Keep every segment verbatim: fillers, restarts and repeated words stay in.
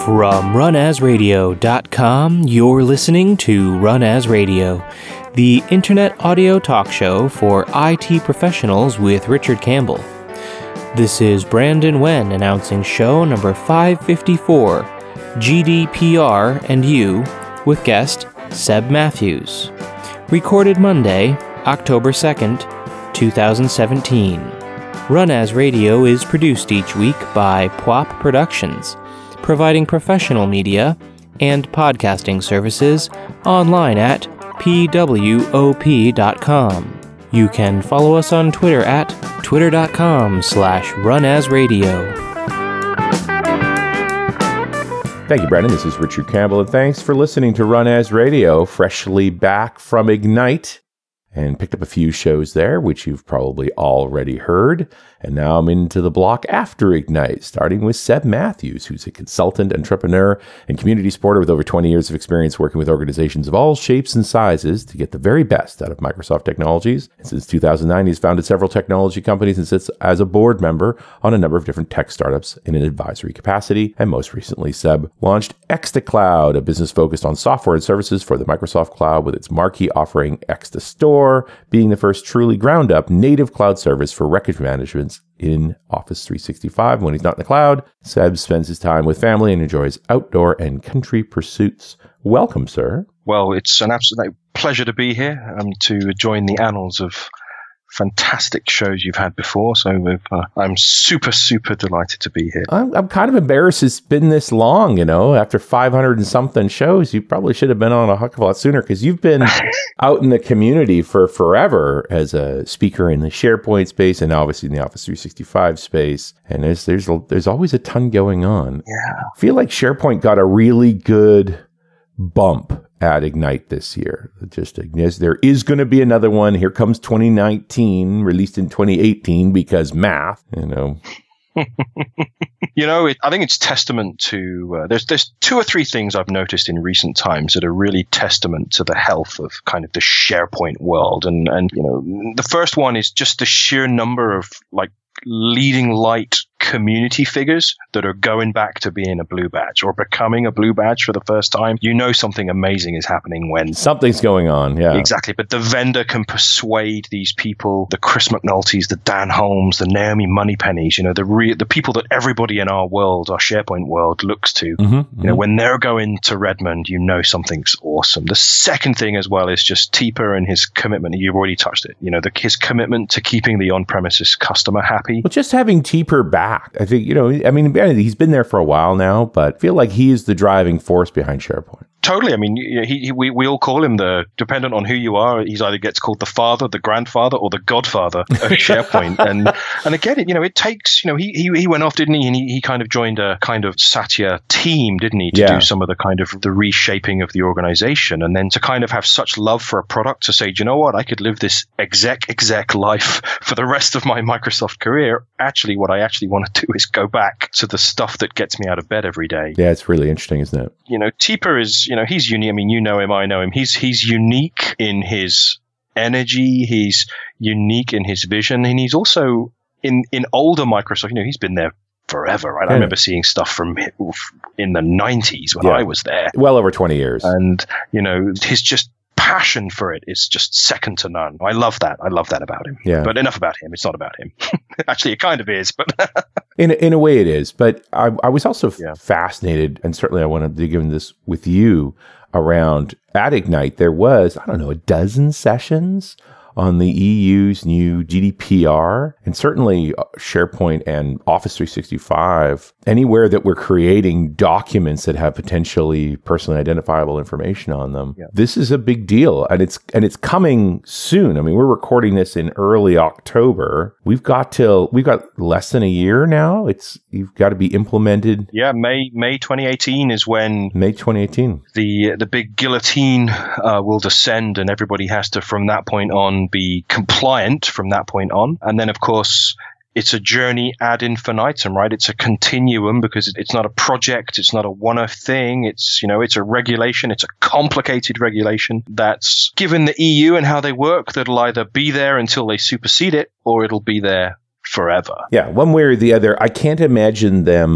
From run as radio dot com, you're listening to Run As Radio, the internet audio talk show for I T professionals with Richard Campbell. This is Brandon Wen announcing show number five fifty-four, G D P R and You, with guest Seb Matthews. Recorded Monday, October second, twenty seventeen. Run As Radio is produced each week by P W A P Productions, providing professional media and podcasting services online at P W O P dot com. You can follow us on Twitter at twitter.com slash runasradio. Thank you, Brendan. This is Richard Campbell, and thanks for listening to Run As Radio, freshly back from Ignite, and picked up a few shows there, which you've probably already heard. And now I'm into the block after Ignite, starting with Seb Matthews, who's a consultant, entrepreneur, and community supporter with over twenty years of experience working with organizations of all shapes and sizes to get the very best out of Microsoft technologies. And since two thousand nine, he's founded several technology companies and sits as a board member on a number of different tech startups in an advisory capacity. And most recently, Seb launched ExtaCloud, a business focused on software and services for the Microsoft Cloud, with its marquee offering ExtaStore, being the first truly ground-up native cloud service for record management in Office three sixty-five. When he's not in the cloud, Seb spends his time with family and enjoys outdoor and country pursuits. Welcome, sir. Well, it's an absolute pleasure to be here, um, to join the annals of fantastic shows you've had before. So uh, I'm super, super delighted to be here. I'm, I'm kind of embarrassed it's been this long, you know, after five hundred and something shows. You probably should have been on a heck of a lot sooner, because you've been out in the community for forever as a speaker in the SharePoint space and obviously in the Office three sixty-five space. And there's, there's, there's always a ton going on. Yeah. I feel like SharePoint got a really good bump at Ignite this year. Just there is going to be another one. Here comes twenty nineteen, released in twenty eighteen, because math, you know. You know, it, I think it's testament to, uh, there's there's two or three things I've noticed in recent times that are really testament to the health of kind of the SharePoint world. And, and you know, the first one is just the sheer number of like leading light community figures that are going back to being a blue badge or becoming a blue badge for the first time. You know something amazing is happening when something's going on. Yeah, exactly. But the vendor can persuade these people, the Chris McNultys, the Dan Holmes, the Naomi Moneypennies, you know, the re- the people that everybody in our world, our SharePoint world, looks to. Mm-hmm, you mm-hmm. know, when they're going to Redmond, you know something's awesome. The second thing as well is just Teeper and his commitment. You've already touched it. You know, the, his commitment to keeping the on-premises customer happy. Well, just having Teeper back. I think, you know, I mean, he's been there for a while now, but I feel like he is the driving force behind SharePoint. Totally. I mean, he, he, we, we all call him the, dependent on who you are, he's either gets called the father, the grandfather, or the godfather of SharePoint. and and again, you know, it takes, you know, he he, he went off, didn't he? And he, he kind of joined a kind of Satya team, didn't he, to yeah. do some of the kind of the reshaping of the organization. And then to kind of have such love for a product to say, do you know what, I could live this exec exec life for the rest of my Microsoft career. Actually, what I actually want to do is go back to the stuff that gets me out of bed every day. Yeah, it's really interesting, isn't it? You know, Teeper is, you know, he's unique. I mean, you know him, I know him. He's he's unique in his energy. He's unique in his vision, and he's also in in older Microsoft. You know, he's been there forever, right? Yeah. I remember seeing stuff from in the nineties when yeah. I was there. Well over twenty years. And you know, his just passion for it is just second to none. I love that. I love that about him. Yeah. But enough about him. It's not about him. Actually, it kind of is, but in in a way, it is. But I, I was also yeah. fascinated, and certainly I want to dig into this with you. Around at Ignite, there was, I don't know, a dozen sessions on the E U's new G D P R, and certainly SharePoint and Office three sixty-five, anywhere that we're creating documents that have potentially personally identifiable information on them. Yeah. This is a big deal, and it's and it's coming soon. I mean, we're recording this in early October. We've got till we've got less than a year now. It's you've got to be implemented. Yeah, May May twenty eighteen is when May twenty eighteen the the big guillotine uh, will descend, and everybody has to from that point on be compliant from that point on. And then, of course, it's a journey ad infinitum, right? It's a continuum because it's not a project. It's not a one-off thing. It's, you know, it's a regulation. It's a complicated regulation that's given the E U and how they work that'll either be there until they supersede it or it'll be there forever. Yeah, one way or the other. I can't imagine them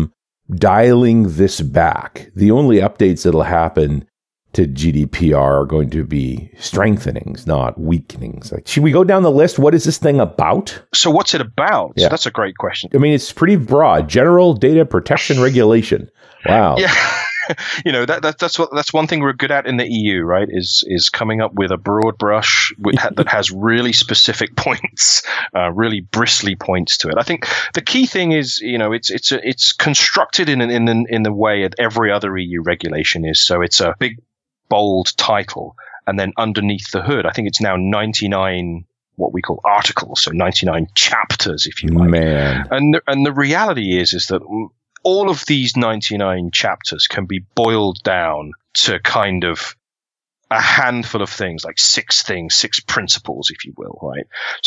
dialing this back. The only updates that'll happen to G D P R are going to be strengthenings, not weakenings. Like, should we go down the list? What is this thing about? So what's it about? Yeah. So that's a great question. I mean, it's pretty broad. General Data Protection Regulation. Wow. Yeah. You know, that, that that's what that's one thing we're good at in the E U, right? Is is coming up with a broad brush with, that has really specific points, uh, really bristly points to it. I think the key thing is, you know, it's it's a, it's constructed in an, in an, in the way that every other E U regulation is. So it's a big, bold title, and then underneath the hood, I think it's now ninety-nine what we call articles, so ninety-nine chapters, if you like. Man, and the, and the reality is is that all of these ninety-nine chapters can be boiled down to kind of a handful of things, like six things, six principles, if you will, right?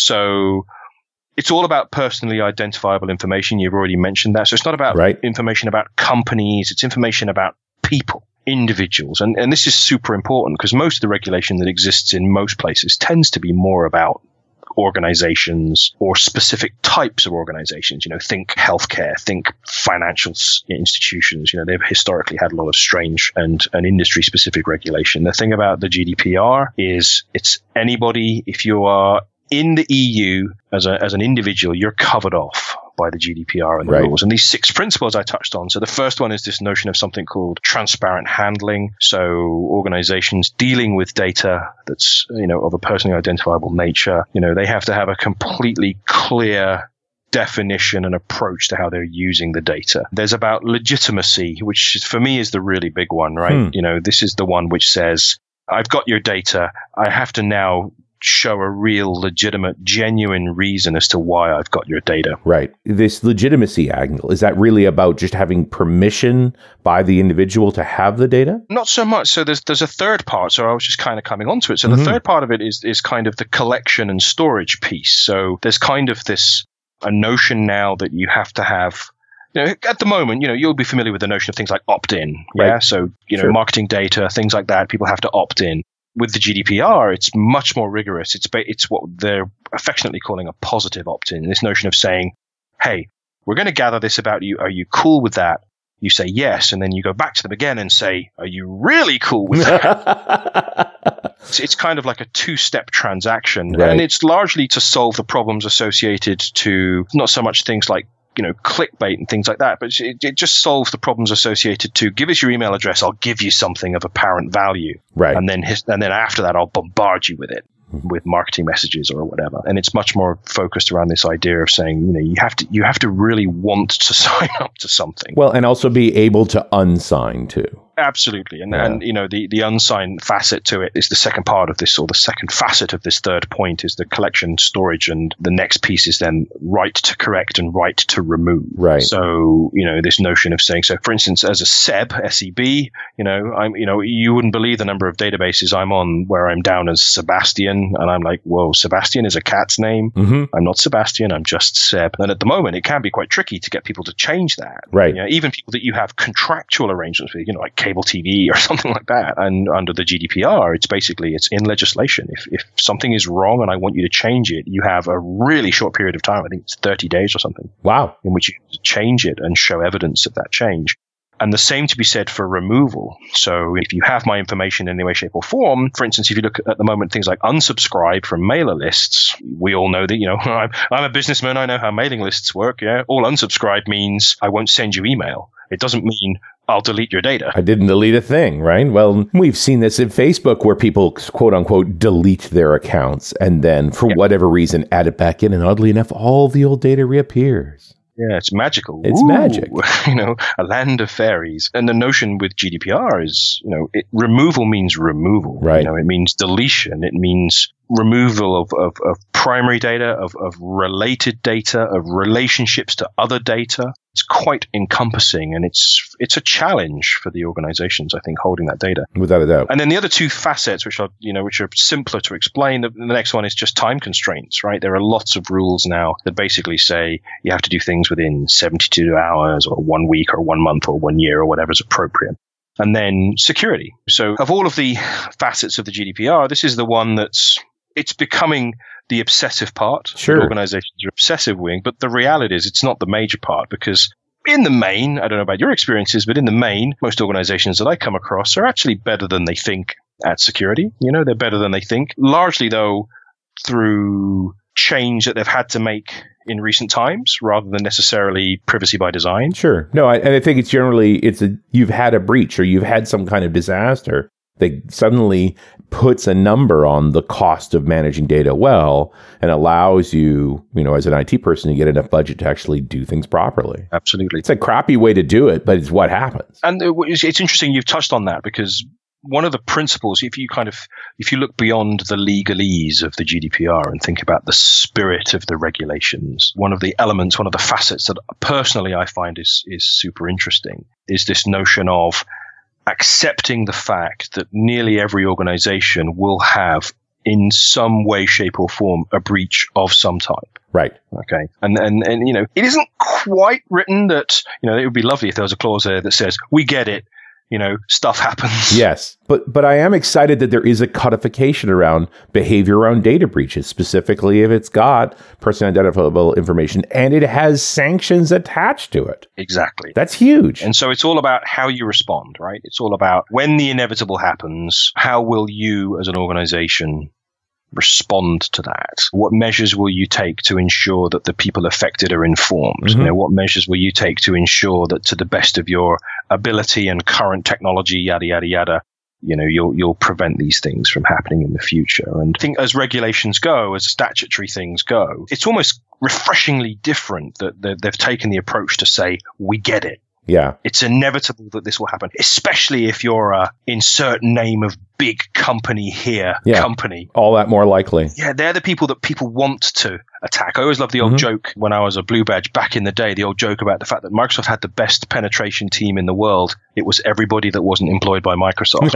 So it's all about personally identifiable information. You've already mentioned that. So it's not about right. information about companies. It's information about people, individuals. And, and this is super important because most of the regulation that exists in most places tends to be more about organizations or specific types of organizations. You know, think healthcare, think financial institutions. You know, they've historically had a lot of strange and, and industry specific regulation. The thing about the G D P R is it's anybody, if you are in the E U as a, as an individual, you're covered off by the G D P R and the right. rules. And these six principles I touched on. So the first one is this notion of something called transparent handling. So organizations dealing with data that's, you know, of a personally identifiable nature, you know, they have to have a completely clear definition and approach to how they're using the data. There's about legitimacy, which is, for me is the really big one, right? Hmm. You know, this is the one which says, I've got your data. I have to now show a real, legitimate, genuine reason as to why I've got your data. Right. This legitimacy angle, is that really about just having permission by the individual to have the data? Not so much. So there's there's a third part. So I was just kind of coming onto it. So Mm-hmm. the third part of it is is kind of the collection and storage piece. So there's kind of this a notion now that you have to have. You know, at the moment, you know, you'll be familiar with the notion of things like opt-in. Yeah. Right. So, you know, Sure. marketing data, things like that, people have to opt in. With the G D P R, it's much more rigorous. It's ba- it's what they're affectionately calling a positive opt-in. This notion of saying, hey, we're going to gather this about you. Are you cool with that? You say yes, and then you go back to them again and say, are you really cool with that? it's, it's kind of like a two-step transaction. Right. And it's largely to solve the problems associated to not so much things like, you know, clickbait and things like that, but it, it just solves the problems associated to give us your email address. I'll give you something of apparent value. Right. And then, his, and then after that, I'll bombard you with it, with marketing messages or whatever. And it's much more focused around this idea of saying, you know, you have to, you have to really want to sign up to something. Well, and also be able to unsign too. Absolutely. And, Yeah. and you know, the, the unsigned facet to it is the second part of this, or the second facet of this third point is the collection, storage, and the next piece is then right to correct and right to remove. Right. So, you know, this notion of saying, so for instance, as a S E B, S E B, you know, I'm, you know, you wouldn't believe the number of databases I'm on where I'm down as Sebastian, and I'm like, whoa, Sebastian is a cat's name. Mm-hmm. I'm not Sebastian, I'm just Seb. And at the moment, it can be quite tricky to get people to change that. Right. You know, even people that you have contractual arrangements with, you know, like cable T V or something like that. And under the G D P R, it's basically, it's in legislation. If if something is wrong and I want you to change it, you have a really short period of time, I think it's thirty days or something, Wow. in which you have to change it and show evidence of that change. And the same to be said for removal. So if you have my information in any way, shape, or form, for instance, if you look at the moment, things like unsubscribe from mailer lists, we all know that, you know, I'm, I'm a businessman, I know how mailing lists work. Yeah. All unsubscribe means I won't send you email. It doesn't mean I'll delete your data. I didn't delete a thing, right? Well, we've seen this in Facebook where people, quote unquote, delete their accounts and then, for Yeah. whatever reason, add it back in. And oddly enough, all the old data reappears. Yeah, it's magical. It's Ooh, magic. You know, a land of fairies. And the notion with G D P R is, you know, it, removal means removal. Right. You know, it means deletion. It means removal of, of, of primary data, of, of related data, of relationships to other data. It's quite encompassing, and it's it's a challenge for the organizations, I think, holding that data. Without a doubt. And then the other two facets, which are, you know, which are simpler to explain, the, the next one is just time constraints, right? There are lots of rules now that basically say you have to do things within seventy-two hours or one week or one month or one year or whatever is appropriate. And then security. So of all of the facets of the G D P R, this is the one that's, it's becoming the obsessive part. Sure. That organizations are obsessive with, but the reality is it's not the major part, because in the main, I don't know about your experiences, but in the main, most organizations that I come across are actually better than they think at security. You know, they're better than they think. Largely, though, through change that they've had to make in recent times rather than necessarily privacy by design. Sure. No, I, and I think it's generally, it's a, you've had a breach or you've had some kind of disaster that suddenly puts a number on the cost of managing data well and allows you, you know, as an I T person, to get enough budget to actually do things properly. Absolutely. It's a crappy way to do it, but it's what happens. And it's interesting you've touched on that, because one of the principles, if you kind of, if you look beyond the legalese of the G D P R and think about the spirit of the regulations, one of the elements, one of the facets that personally I find is is super interesting is this notion of accepting the fact that nearly every organization will have, in some way, shape, or form, a breach of some type. Right. Okay. And, and, and, you know, it isn't quite written that, you know, it would be lovely if there was a clause there that says, we get it. You know, stuff happens. Yes. But but I am excited that there is a codification around behavior around data breaches, specifically if it's got person identifiable information and it has sanctions attached to it. Exactly. That's huge. And so it's all about how you respond, right? It's all about when the inevitable happens, how will you as an organization respond to that? What measures will you take to ensure that the people affected are informed? Mm-hmm. You know, what measures will you take to ensure that, to the best of your ability and current technology, yada yada yada, you know, you'll you'll prevent these things from happening in the future? And I think as regulations go, as statutory things go, it's almost refreshingly different that they've taken the approach to say, we get it. Yeah. It's inevitable that this will happen, especially if you're a insert name of big company here yeah. company. All that more likely. Yeah, they're the people that people want to attack. I always loved the old mm-hmm. joke when I was a Blue Badge back in the day, the old joke about the fact that Microsoft had the best penetration team in the world. It was everybody that wasn't employed by Microsoft.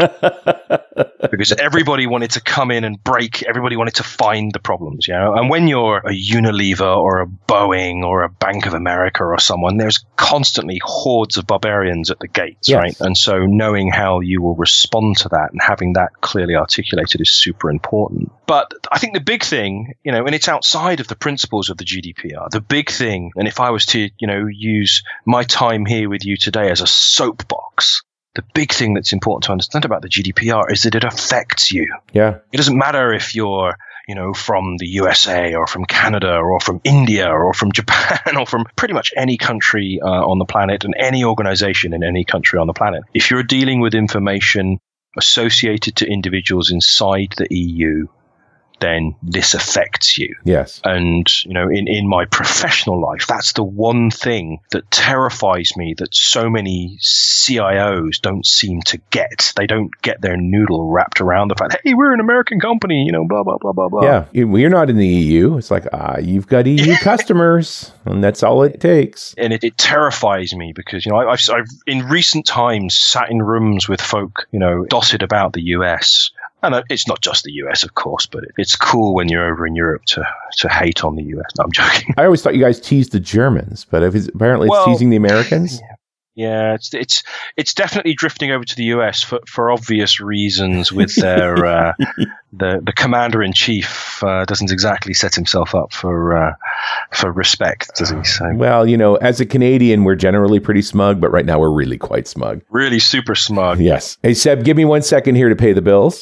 Because everybody wanted to come in and break, everybody wanted to find the problems, you know. And when you're a Unilever or a Boeing or a Bank of America or someone, there's constantly hordes of barbarians at the gates, yes. right? And so knowing how you will respond to that and having that clearly articulated is super important. But I think the big thing, you know, and it's outside of the principles of the G D P R, the big thing, and if I was to, you know, use my time here with you today as a soapbox, the big thing that's important to understand about the G D P R is that it affects you. Yeah. It doesn't matter if you're, you know, from the U S A or from Canada or from India or from Japan or from pretty much any country uh, on the planet and any organization in any country on the planet. If you're dealing with information associated to individuals inside the E U, then this affects you. Yes. And, you know, in, in my professional life, that's the one thing that terrifies me that so many C I Os don't seem to get. They don't get their noodle wrapped around the fact, hey, we're an American company, you know, blah, blah, blah, blah, blah. Yeah. We're not in the E U. It's like, ah, you've got E U customers, and that's all it takes. And it, it terrifies me because, you know, I, I've, I've in recent times sat in rooms with folk, you know, dotted about the U S. And it's not just the U S, of course, but it's cool when you're over in Europe to, to hate on the U S. No, I'm joking. I always thought you guys teased the Germans, but if it's, apparently it's well, teasing the Americans. Yeah. Yeah, it's it's it's definitely drifting over to the U S for, for obvious reasons. With their uh, the the commander in chief uh, doesn't exactly set himself up for uh, for respect, does he? So, well, you know, as a Canadian, we're generally pretty smug, but right now we're really quite smug. Really super smug. Yes. Hey, Seb, give me one second here to pay the bills.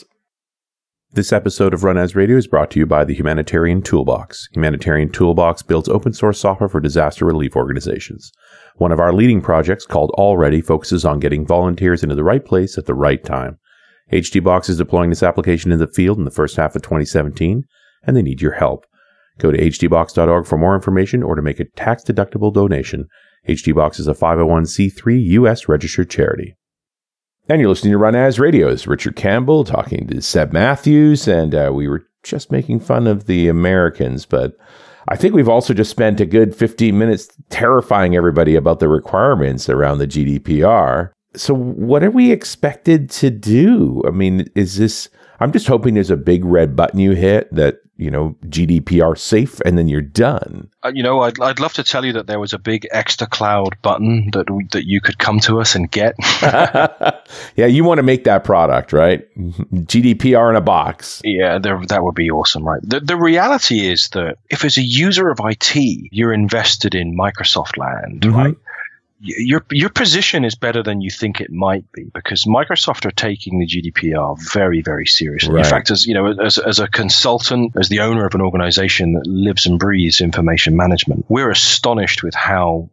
This episode of Run As Radio is brought to you by the Humanitarian Toolbox. Humanitarian Toolbox builds open source software for disaster relief organizations. One of our leading projects, called Already, focuses on getting volunteers into the right place at the right time. HDBox is deploying this application in the field in the first half of twenty seventeen, and they need your help. Go to H D box dot org for more information or to make a tax-deductible donation. HDBox is a five oh one c three U S registered charity. And you're listening to Run As Radio. It's Richard Campbell talking to Seb Matthews, and uh, we were just making fun of the Americans, but I think we've also just spent a good fifteen minutes terrifying everybody about the requirements around the G D P R. So what are we expected to do? I mean, is this, I'm just hoping there's a big red button you hit that, you know, G D P R safe, and then you're done. Uh, you know, I'd I'd love to tell you that there was a big xCloud button that we, that you could come to us and get. Yeah, you want to make that product, right? G D P R in a box. Yeah, there, that would be awesome, right? The the reality is that if as a user of I T, you're invested in Microsoft land, mm-hmm. right? your your position is better than you think it might be, because Microsoft are taking the G D P R very, very seriously. Right. In fact, as you know, as as a consultant, as the owner of an organization that lives and breathes information management, we're astonished with how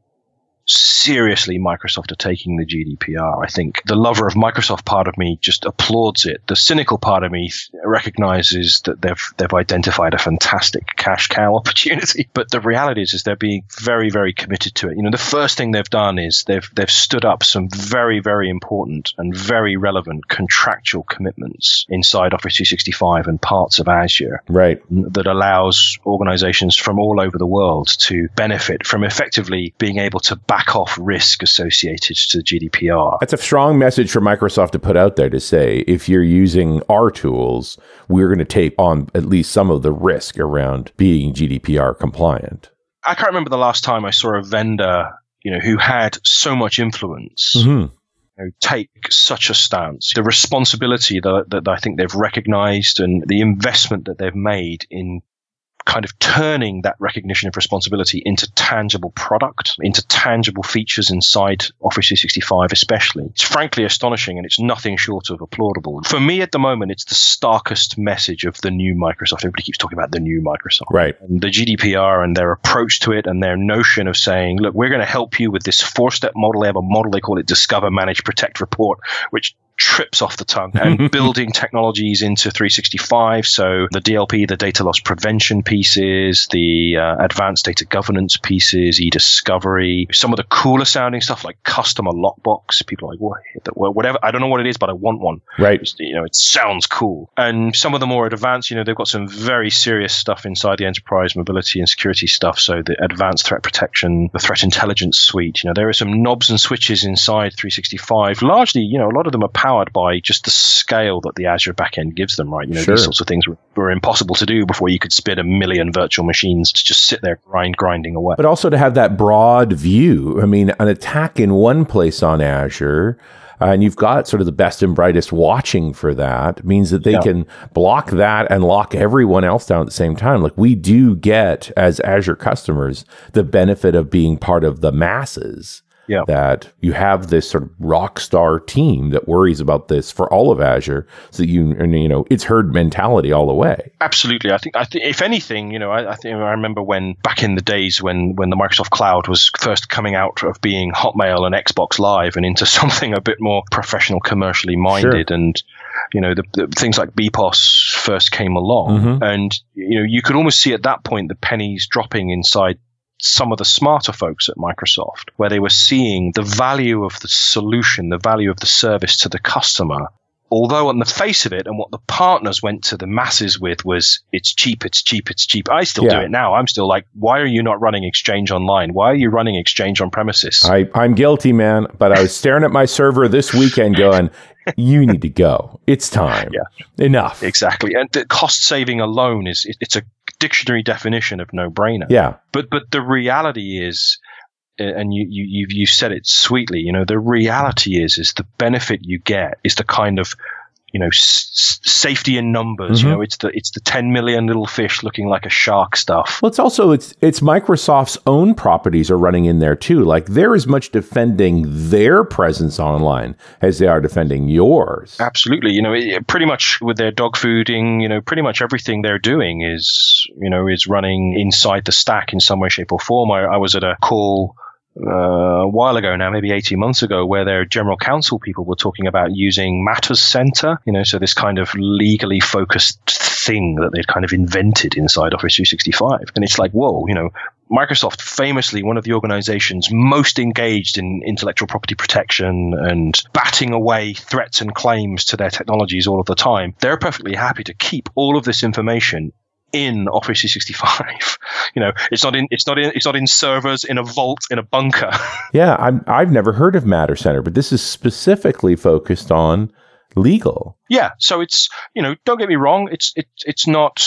seriously Microsoft are taking the G D P R. I think the lover of Microsoft part of me just applauds it. The cynical part of me recognizes that they've they've identified a fantastic cash cow opportunity. But the reality is, is they're being very, very committed to it. You know, the first thing they've done is they've they've stood up some very, very important and very relevant contractual commitments inside Office three sixty-five and parts of Azure. Right. That allows organizations from all over the world to benefit from effectively being able to back off risk associated to G D P R. That's a strong message for Microsoft to put out there to say, if you're using our tools, we're going to take on at least some of the risk around being G D P R compliant. I can't remember the last time I saw a vendor, you know, who had so much influence, Mm-hmm. you know, take such a stance. The responsibility that, that I think they've recognized and the investment that they've made in kind of turning that recognition of responsibility into tangible product, into tangible features inside Office three sixty-five especially. It's frankly astonishing, and it's nothing short of applaudable. For me at the moment, it's the starkest message of the new Microsoft. Everybody keeps talking about the new Microsoft. Right. And the G D P R and their approach to it and their notion of saying, look, we're going to help you with this four-step model. They have a model, they call it Discover, Manage, Protect, Report, which trips off the tongue, and building technologies into three sixty-five. So the D L P, the data loss prevention pieces, the uh, advanced data governance pieces, e-discovery, some of the cooler sounding stuff like customer lockbox. People are like, what, whatever, I don't know what it is, but I want one. Right. Just, you know, it sounds cool. And some of the more advanced, you know, they've got some very serious stuff inside the enterprise mobility and security stuff. So the advanced threat protection, the threat intelligence suite, you know, there are some knobs and switches inside three sixty-five. Largely, you know, a lot of them are powered by just the scale that the Azure backend gives them, right? You know, Sure. these sorts of things were, were impossible to do before you could spin a million virtual machines to just sit there grind, grinding away. But also to have that broad view. I mean, an attack in one place on Azure, uh, and you've got sort of the best and brightest watching for that, means that they Yeah. can block that and lock everyone else down at the same time. Like, we do get, as Azure customers, the benefit of being part of the masses. Yeah. That you have this sort of rock star team that worries about this for all of Azure, so that you, and, you know, it's herd mentality all the way. Absolutely. I think, I think, if anything, you know, I, I think I remember when back in the days when, when the Microsoft Cloud was first coming out of being Hotmail and Xbox Live and into something a bit more professional, commercially minded, Sure. and you know, the, the things like B P O S first came along, Mhm. and you know, you could almost see at that point the pennies dropping inside some of the smarter folks at Microsoft, where they were seeing the value of the solution, the value of the service to the customer. Although on the face of it, and what the partners went to the masses with was, it's cheap, it's cheap, it's cheap. I still Yeah. do it now. I'm still like, why are you not running Exchange Online? Why are you running Exchange on premises? I, I'm guilty, man, but I was staring at my server this weekend going, you need to go. It's time. Yeah. Enough. Exactly. And the cost saving alone is, it, it's a dictionary definition of no brainer. Yeah. But, but the reality is, and you, you, you've, you said it sweetly, you know, the reality is, is the benefit you get is the kind of, you know, s- safety in numbers. Mm-hmm. You know, it's the it's the ten million little fish looking like a shark stuff. Well, it's also, it's it's Microsoft's own properties are running in there too. Like, they're as much defending their presence online as they are defending yours. Absolutely. You know, it, pretty much with their dog fooding, you know, pretty much everything they're doing is, you know, is running inside the stack in some way, shape or form. I, I was at a call Uh, a while ago now, maybe eighteen months ago, where their general counsel people were talking about using Matters Center, you know, so this kind of legally focused thing that they'd kind of invented inside Office three sixty-five. And it's like, whoa, you know, Microsoft, famously one of the organizations most engaged in intellectual property protection and batting away threats and claims to their technologies all of the time, they're perfectly happy to keep all of this information in Office three sixty-five. You know, it's not in it's not in it's not in servers, in a vault, in a bunker. Yeah, I'm, I've never heard of Matter Center, but this is specifically focused on legal. Yeah, so it's, you know, don't get me wrong, it's it's it's not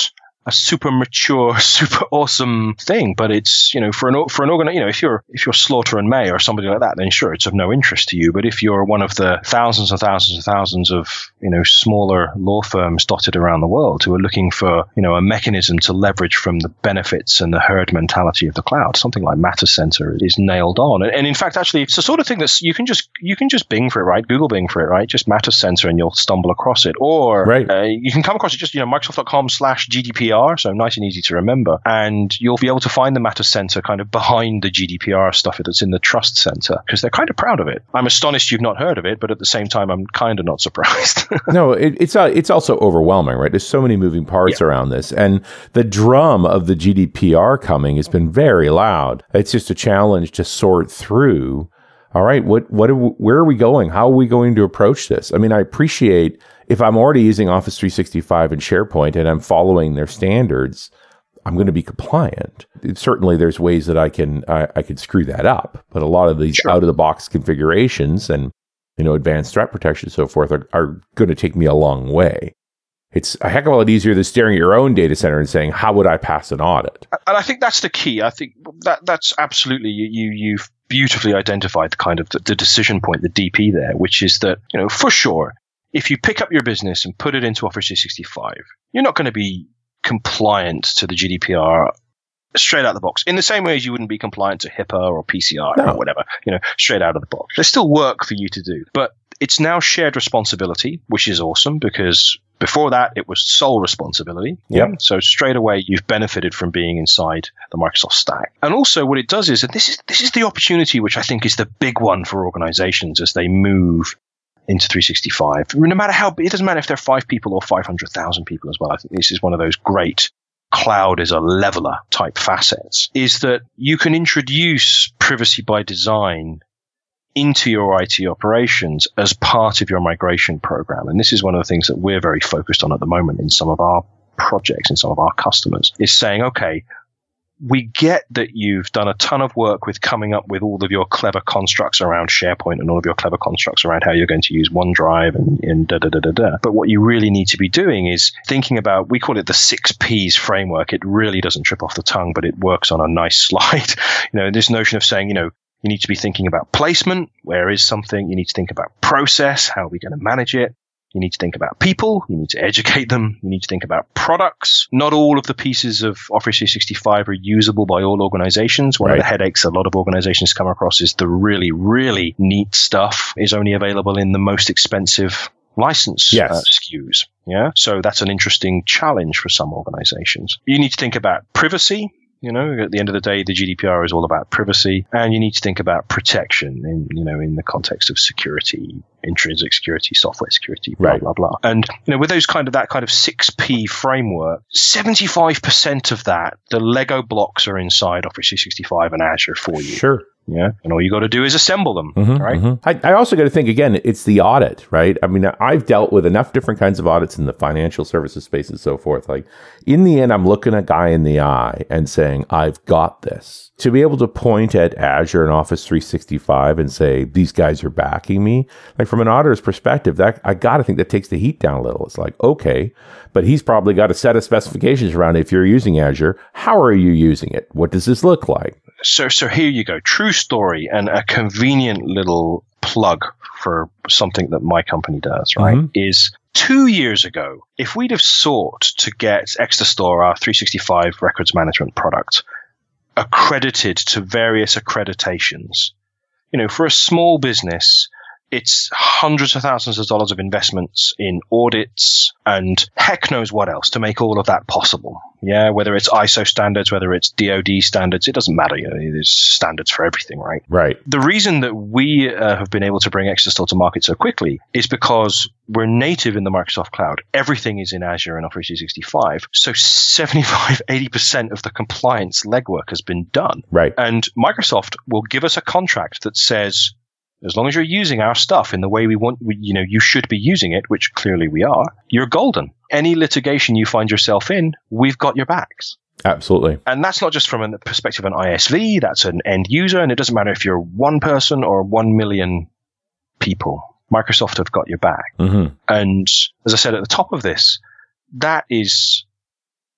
a super mature, super awesome thing. But it's, you know, for an for an organ, you know, if you're if you're Slaughter and May or somebody like that, then sure, it's of no interest to you. But if you're one of the thousands and thousands and thousands of, you know, smaller law firms dotted around the world who are looking for, you know, a mechanism to leverage from the benefits and the herd mentality of the cloud, something like Matter Center is nailed on. And, and in fact, actually, it's the sort of thing that's you can just you can just Bing for it, right? Google Bing for it, right? Just Matter Center, and you'll stumble across it. Or right. uh, you can come across it just, you know, Microsoft.com slash G D P R, so nice and easy to remember. And you'll be able to find the Matter Center kind of behind the G D P R stuff that's in the Trust Center, because they're kind of proud of it. I'm astonished you've not heard of it, but at the same time, I'm kind of not surprised. No, it, it's uh, it's also overwhelming, right? There's so many moving parts yeah. around this. And the drum of the G D P R coming has been very loud. It's just a challenge to sort through. All right, what what are we, where are we going? How are we going to approach this? I mean, I appreciate if I'm already using Office three sixty-five and SharePoint and I'm following their standards, I'm going to be compliant. Certainly, there's ways that I can I, I could screw that up, but a lot of these sure. out of the box configurations and, you know, advanced threat protection and so forth are, are going to take me a long way. It's a heck of a lot easier than staring at your own data center and saying, how would I pass an audit? And I think that's the key. I think that that's absolutely, you, you, you've beautifully identified the kind of the, the decision point, the D P there, which is that, you know, for sure, if you pick up your business and put it into Office three sixty-five, you're not going to be compliant to the G D P R straight out of the box. In the same way as you wouldn't be compliant to HIPAA or P C I no. or whatever, you know, straight out of the box. There's still work for you to do, but it's now shared responsibility, which is awesome, because before that, it was sole responsibility. Yep. Yeah? So straight away, you've benefited from being inside the Microsoft stack. And also what it does is, and this is this is the opportunity which I think is the big one for organizations as they move into three sixty-five. No matter how big, it doesn't matter if they're five people or five hundred thousand people as well. I think this is one of those great cloud is a leveler type facets, is that you can introduce privacy by design into your I T operations as part of your migration program. And this is one of the things that we're very focused on at the moment in some of our projects and some of our customers, is saying, okay, we get that you've done a ton of work with coming up with all of your clever constructs around SharePoint and all of your clever constructs around how you're going to use OneDrive and, and da da da da da. But what you really need to be doing is thinking about, we call it the six P's framework. It really doesn't trip off the tongue, but it works on a nice slide. You know, this notion of saying, you know, you need to be thinking about placement. Where is something? You need to think about process. How are we going to manage it? You need to think about people. You need to educate them. You need to think about products. Not all of the pieces of Office three sixty-five are usable by all organizations. One right. of the headaches a lot of organizations come across is the really, really neat stuff is only available in the most expensive license yes. uh, S K Us. Yeah. So that's an interesting challenge for some organizations. You need to think about privacy. You know, at the end of the day, the G D P R is all about privacy, and you need to think about protection in, you know, in the context of security, intrinsic security, software security, blah, right. blah, blah. And, you know, with those kind of, that kind of six P framework, seventy-five percent of that, the Lego blocks are inside Office three sixty-five and Azure for you. Sure. Yeah. And all you got to do is assemble them, mm-hmm, right? Mm-hmm. I, I also got to think, again, it's the audit, right? I mean, I've dealt with enough different kinds of audits in the financial services space and so forth. Like, in the end, I'm looking a guy in the eye and saying, I've got this. To be able to point at Azure and Office three sixty-five and say, these guys are backing me, like from an auditor's perspective, that I got to think that takes the heat down a little. It's like, okay, but he's probably got a set of specifications around it. If you're using Azure, how are you using it? What does this look like? So, so here you go. True story, and a convenient little plug for something that my company does, right? Mm-hmm. Is two years ago, if we'd have sought to get Exastor, our three sixty-five records management product, accredited to various accreditations, you know, for a small business, it's hundreds of thousands of dollars of investments in audits and heck knows what else to make all of that possible. Yeah, whether it's I S O standards, whether it's D O D standards, it doesn't matter. You know, there's standards for everything, right? Right. The reason that we uh, have been able to bring Exastor to market so quickly is because we're native in the Microsoft cloud. Everything is in Azure and Office three sixty-five. So seventy-five, eighty percent of the compliance legwork has been done. Right. And Microsoft will give us a contract that says, as long as you're using our stuff in the way we want, we, you know, you should be using it, which clearly we are, you're golden. Any litigation you find yourself in, we've got your backs. Absolutely. And that's not just from a perspective of an I S V, that's an end user, and it doesn't matter if you're one person or one million people. Microsoft have got your back. Mm-hmm. And as I said at the top of this, that is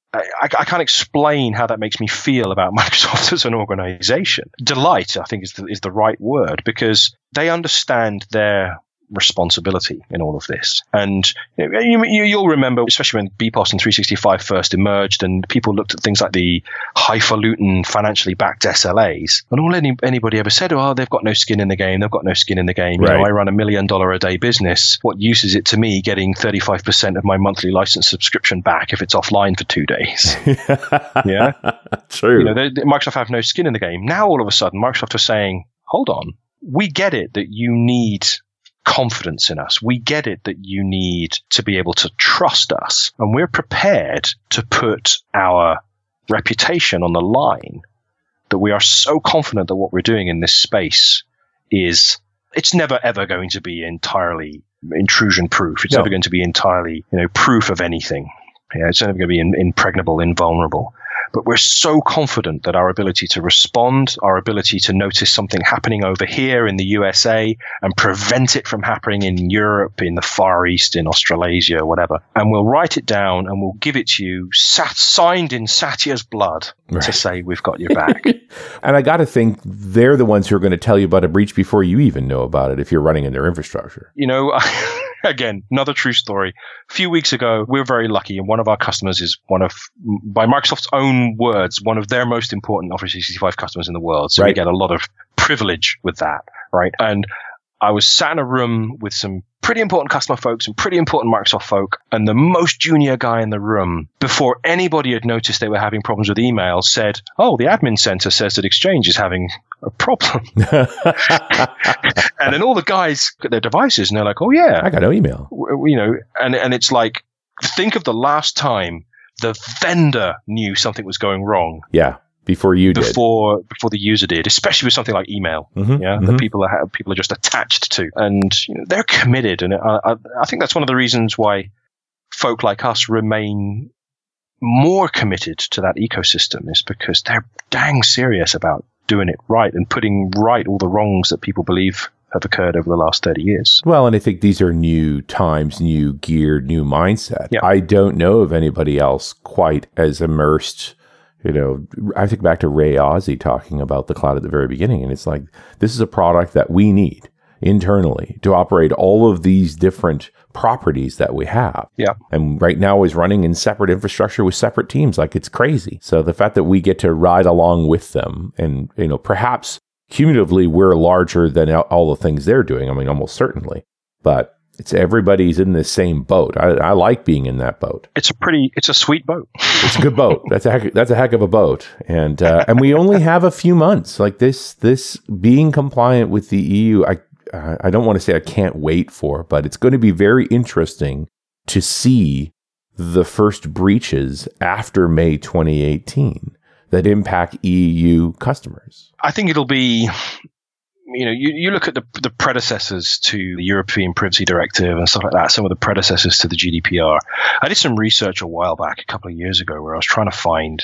I, I can't explain how that makes me feel about Microsoft as an organization. Delight, I think, is the, is the right word, because they understand their responsibility in all of this. And you know, you, you'll remember, especially when B P O S and three sixty-five first emerged and people looked at things like the highfalutin financially backed S L As, and all any, anybody ever said, oh, they've got no skin in the game, they've got no skin in the game. Right. You know, I run a million dollar a day business. What use is it to me getting thirty-five percent of my monthly license subscription back if it's offline for two days? Yeah. True. You know, they, they, Microsoft have no skin in the game. Now, all of a sudden, Microsoft is saying, hold on, we get it that you need confidence in us. We get it that you need to be able to trust us, and we're prepared to put our reputation on the line, that we are so confident that what we're doing in this space is, it's never ever going to be entirely intrusion proof. It's no. never going to be entirely, you know, proof of anything. Yeah, it's never going to be in, impregnable, invulnerable. But we're so confident that our ability to respond, our ability to notice something happening over here in the U S A and prevent it from happening in Europe, in the Far East, in Australasia, whatever, and we'll write it down and we'll give it to you sat, signed in Satya's blood right. to say we've got your back. And I got to think they're the ones who are going to tell you about a breach before you even know about it if you're running in their infrastructure. You know, again, another true story. A few weeks ago, we were very lucky, and one of our customers is one of, by Microsoft's own words, one of their most important Office three sixty-five customers in the world. So right. we get a lot of privilege with that, right? And I was sat in a room with some pretty important customer folks and pretty important Microsoft folk, and the most junior guy in the room, before anybody had noticed they were having problems with email, said, oh, the admin center says that Exchange is having a problem. And then all the guys get their devices and they're like, oh yeah, I got no email. You know, and, and it's like, think of the last time the vendor knew something was going wrong. Yeah. Before you did. Before before the user did, especially with something like email, mm-hmm, yeah, mm-hmm. that people are people are just attached to, and you know, they're committed, and I, I, I think that's one of the reasons why folk like us remain more committed to that ecosystem, is because they're dang serious about doing it right and putting right all the wrongs that people believe have occurred over the last thirty years. Well, and I think these are new times, new gear, new mindset. Yeah. I don't know of anybody else quite as immersed. You know, I think back to Ray Ozzie talking about the cloud at the very beginning, and it's like, this is a product that we need internally to operate all of these different properties that we have. Yeah. And right now is running in separate infrastructure with separate teams. Like, it's crazy. So the fact that we get to ride along with them, and, you know, perhaps cumulatively we're larger than all the things they're doing. I mean, almost certainly. But it's everybody's in the same boat. I, I like being in that boat. It's a pretty, it's a sweet boat. It's a good boat. That's a heck, that's a heck of a boat. And uh, and we only have a few months. Like this, this being compliant with the E U, I I don't want to say I can't wait for, but it's going to be very interesting to see the first breaches after May twenty eighteen that impact E U customers. I think it'll be, you know, you, you look at the the predecessors to the European Privacy Directive and stuff like that, some of the predecessors to the G D P R. I did some research a while back, a couple of years ago, where I was trying to find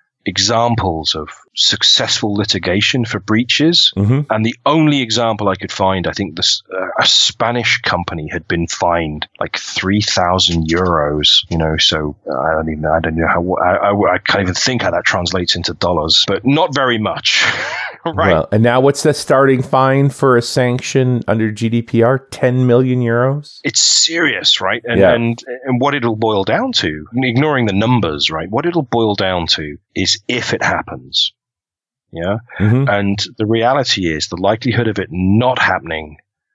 examples of successful litigation for breaches. Mm-hmm. And the only example I could find, I think this, uh, a Spanish company had been fined like three thousand euros, you know, so uh, I don't even know, I don't know how, I, I, I can't even think how that translates into dollars, but not very much. Right. Well, and now what's the starting fine for a sanction under G D P R? ten million euros? It's serious, right? And, yeah. and and what it'll boil down to, ignoring the numbers, right? What it'll boil down to is if it happens. Yeah. Mm-hmm. And the reality is the likelihood of it not happening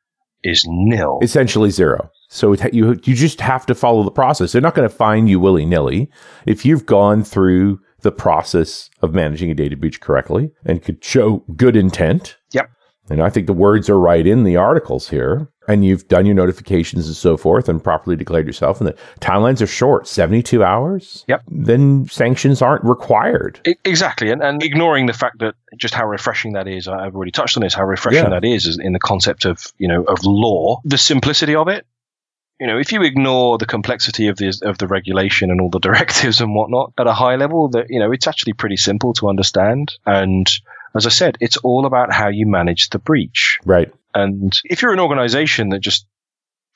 is nil. Essentially zero. So it, you you just have to follow the process. They're not going to fine you willy-nilly. If you've gone through the process of managing a data breach correctly and could show good intent. Yep. And I think the words are right in the articles here. And you've done your notifications and so forth and properly declared yourself, and the timelines are short, seventy-two hours. Yep. Then sanctions aren't required. I, exactly. And, and ignoring the fact that just how refreshing that is, I've already touched on this, how refreshing yeah. that is, is in the concept of, you know, of law, the simplicity of it. You know, if you ignore the complexity of the of the regulation and all the directives and whatnot at a high level, that, you know, it's actually pretty simple to understand. And as I said, it's all about how you manage the breach. Right. And if you're an organization that just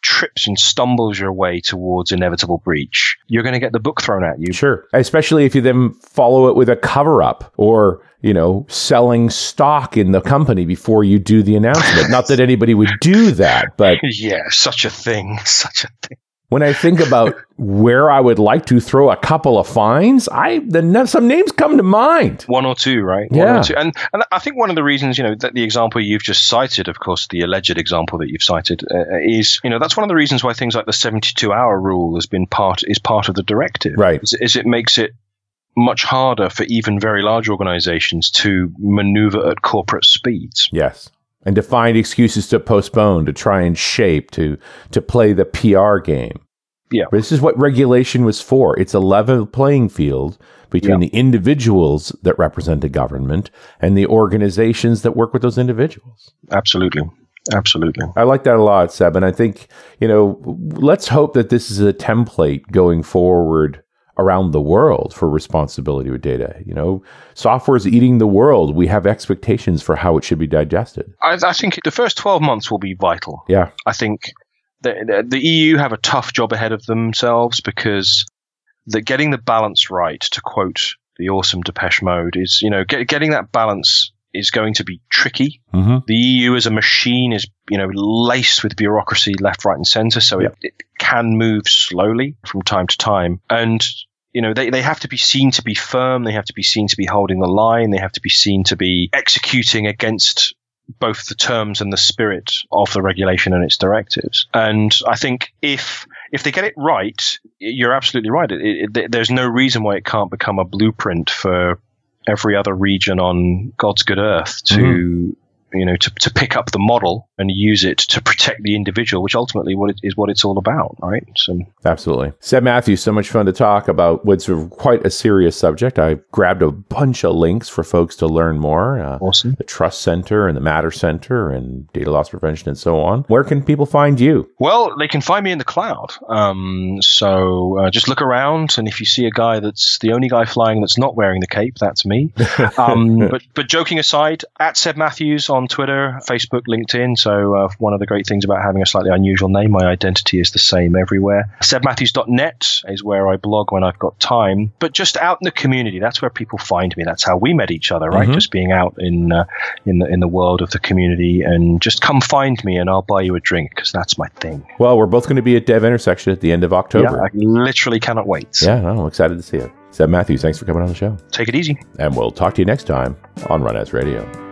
trips and stumbles your way towards inevitable breach, you're going to get the book thrown at you. Sure. Especially if you then follow it with a cover-up or, you know, selling stock in the company before you do the announcement. Not that anybody would do that, but... Yeah, such a thing. Such a thing. When I think about where I would like to throw a couple of fines, I the some names come to mind. One or two, right? Yeah. One or two. And, and I think one of the reasons, you know, that the example you've just cited, of course, the alleged example that you've cited, uh, is, you know, that's one of the reasons why things like the seventy-two hour rule has been part, is part of the directive. Right. Is, is it makes it much harder for even very large organizations to maneuver at corporate speeds. Yes. And to find excuses to postpone, to try and shape, to to play the P R game. Yeah. But this is what regulation was for. It's a level playing field between yeah. the individuals that represent the government and the organizations that work with those individuals. Absolutely. Absolutely. I like that a lot, Seb. And I think, you know, let's hope that this is a template going forward around the world for responsibility with data. You know, software is eating the world. We have expectations for how it should be digested. I, I think the first twelve months will be vital. Yeah. I think the, the, the E U have a tough job ahead of themselves because the, getting the balance right, to quote the awesome Depeche Mode, is, you know, get, getting that balance is going to be tricky. Mm-hmm. The E U as a machine is, you know, laced with bureaucracy left, right, and center. So yeah. it, it can move slowly from time to time. And, you know, they, they have to be seen to be firm. They have to be seen to be holding the line. They have to be seen to be executing against both the terms and the spirit of the regulation and its directives. And I think if if they get it right, you're absolutely right. It, it, there's no reason why it can't become a blueprint for every other region on God's good earth to, mm-hmm. you know, to, to pick up the model and use it to protect the individual, which ultimately what it is what it's all about, right? So absolutely. Seb Matthews, so much fun to talk about what's quite a serious subject. I grabbed a bunch of links for folks to learn more. Uh, awesome. The Trust Center and the Matter Center and data loss prevention and so on. Where can people find you? Well, they can find me in the cloud. Um, so uh, just look around, and if you see a guy that's the only guy flying that's not wearing the cape, that's me. Um, but but joking aside, at Seb Matthews on Twitter, Facebook, LinkedIn. So uh, one of the great things about having a slightly unusual name, my identity is the same everywhere. seb matthews dot net is where I blog when I've got time. But just out in the community, that's where people find me. That's how we met each other, right? Mm-hmm. Just being out in uh, in the in the world of the community, and just come find me, and I'll buy you a drink because that's my thing. Well, we're both going to be at Dev Intersection at the end of October. Yeah, I literally cannot wait. Yeah, no, I'm excited to see it. Seb Matthews, thanks for coming on the show. Take it easy. And we'll talk to you next time on Run As Radio.